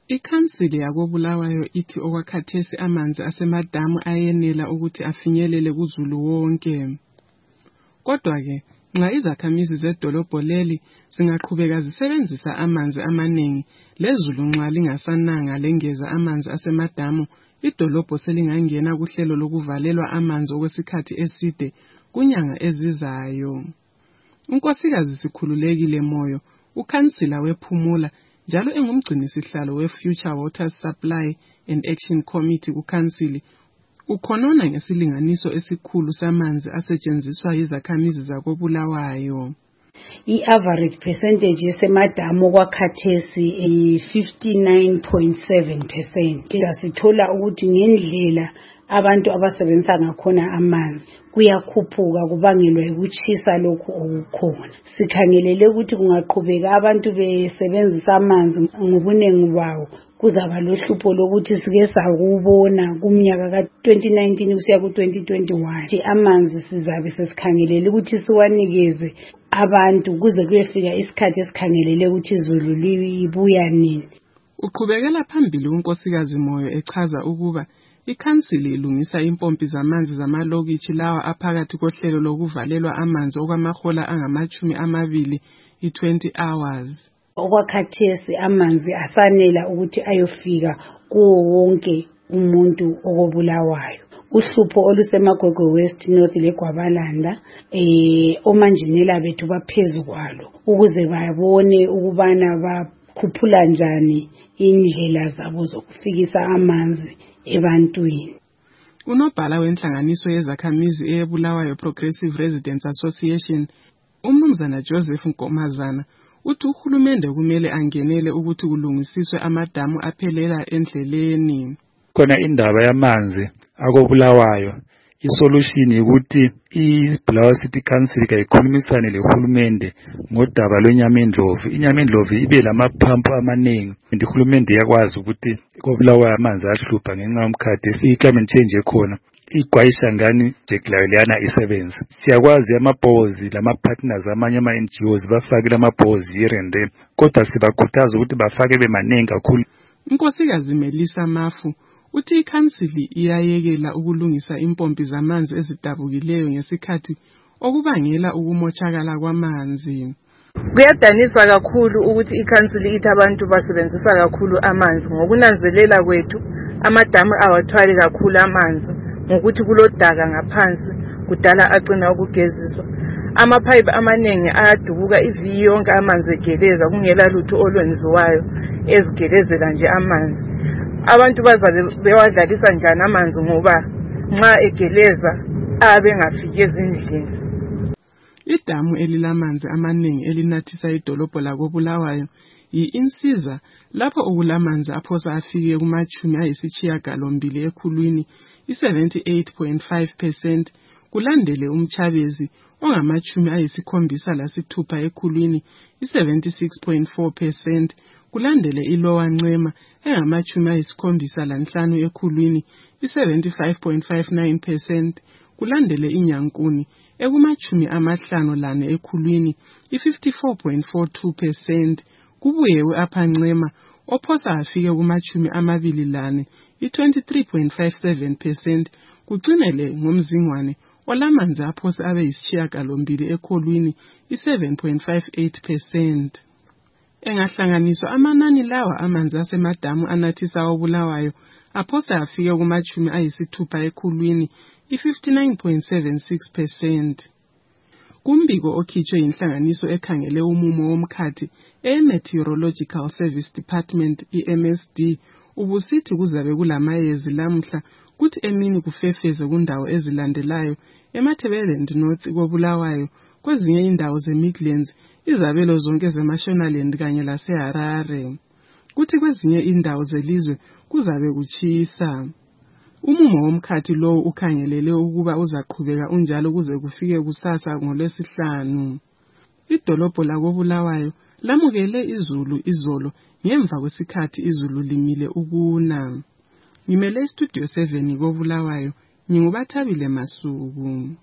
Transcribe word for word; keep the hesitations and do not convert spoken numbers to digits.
Ikhansili yakoBulawayo ithi okwakhathesi amanzi asemadamu ayenela ukuthi afinyelele kuzulu wonke. Kodwa-ke, nxa izakhamizi zedolobho leli zingaqhubeka zisebenzisa amanzi amaningi, lezulu nxa lingasananga lengeza amanzi asemadamu, idolobho selingangena kuhlelo lokuvalelwa amanzi okwesikhathi eside kunyanga ezizayo. Unkosikazi Sikhululekile Moyo, ukhansila wePhumula, njalo engumgcinisihlalo we-Future Water Supply and Action Committee kukhansili, ukhonona ngesilinganiso esikhulu samanzi asetshenziswa yizakhamizi zakoBulawayo. I-average percentage yesemadamu kwakhathesi i-fifty-nine point seven percent. Sithola ukuthi ngendlela abantu abasebenzisa ngakhona amanzi kuyakhuphuka kubangelwa ukuchisa lokhu okukhona. Sikhangelele ukuthi kungaqhubeka abantu besebenzisa amanzi ngobunengi bawo, kuzaba lohlupho lokuthi sike sakubona kumnyaka ka twenty nineteen kusiya ku twenty twenty-one amanzi sizabe sesikhangelele ukuthi siwanikeze abantu kuze kuyefika isikhathi esikhangelele ukuthi izulu libuya nini. Uqhubekela phambili unkosikazi Moyo echaza ukuba ikhansili ilungisa impompi zamanzi zamalokitshi lawa aphakathi kohlelo lokuvalelwa amanzi okwamahola angamachumi amabili i-twenty hours. Okwakhathesi amanzi asanela ukuthi ayofika kuwo wonke umuntu okoBulawayo. Uhlupho oluseMagwegwe West, North leGwabalanda eh omanjinela bethu baphezulu kwalo ukuze babone ukubana bakhuphula njani indlela zabo zokufikisa amanzi ebantwini. Unobhala wenhlanganiso yezakhamizi eyeBulawayo Progressive Residents Association, uMnumzana Joseph Nkomazana, uthi uhulumende kumele angenele ukuthi kulungisiswe amadamu aphelela endleleni. Khona indaba yamanzi akoBulawayo, isolution ukuthi iBulawayo City Council kayikhulumisane lehulumende ngodaba lwenyamendlovu. Inyamendlovu ibe lamaphampu amaningi, ihulumende yakwazi ukuthi koBulawayo amanzi ahlupha ngenxa yomkhathi si-climate change ekhona. Igwayisha ngani jekulayo leyana isebenza. Siyakwazi amabhozi lama-partners amanye ama-N G Os bafake lamabhozi here and there, kodwa sibakhuthaza ukuthi bafake bemaningi kakhulu. Unkosikazi Melissa Mafu uthi ikhansili iyayekela ukulungisa impompi zamanzi ezidabukileyo ngesikhathi okubangela ukumoshakala kwamanzi. Kuyadanisa kakhulu ukuthi ikhansili ithi abantu basebenzisa kakhulu amanzi. Ngokunanzelela kwethu amadamu awathwali kakhulu amanzi ngokuthi kulodaka ngaphansi kudala agcina ukugeziswa. Amapipe amaningi ayadubuka ivi yonke amanzi egeleza kungela lutho olwenziwayo ezigelezela nje amanzi. Abantu bazabe bewadlalisa njani amanzi ngoba nxa egeleza abe ngafiki ezindlini. Idamu elilamanzi amaningi elinathisa idolobho lakoBulawayo yi-Insiza, lapho okulamanzi aphosa afike kumachumi ayisishiyagalombili ekhulwini, i-seventy-eight point five percent, kulandele uMchabezi ongamachumi ayisikhombisa lasithupha ekhulwini, i-seventy-six point four percent, kulandele iLower Ncema engamachumi ayisikhombisa lanhlanu ekhulwini, i-seventy-five point five nine percent, kulandele iNyankuni ekumachumi amahlanu lane ekhulwini, i-fifty-four point four two percent, kubuye u-Upper Ncema ophosa afike kumachumi amabili lane, i-twenty-three point five seven percent, kucinele ngomzingwane olamanzi aphosa abe yisishiyagalombili ekhulwini, i-seven point five eight percent. Engahlanganiswa amanani lawa amanzi asemadamu anathisa oBulawayo aphosa afike kumachumi ayisithupha ekhulwini, i-fifty-nine point seven six percent. Kumbiko okhitshwe yinhlanganiso ekhangele umumo womkhathi e-Meteorological Service Department, i-M S D, ubusithi kuzabe kulamayezi lamhla kuthi emini kufefeze kundawo ezilandelayo eMatabeleland North koBulawayo, kwezinye indawo zeMidlands, izabelo zonke zeMashonaland kanye laseHarare. Kuthi kwezinye indawo zelizwe kuzabe kuchisa. Umumo womkhathi lowo ukhangelele ukuba uzaqhubeka unjalo kuze kufike kusasa ngoLwesihlanu. Idolobho lakoBulawayo lamukele izulu izolo ngemva kwesikhathi izulu limile ukuna. Ngimele iStudio seven koBulawayo, nginguBathabile Masuku.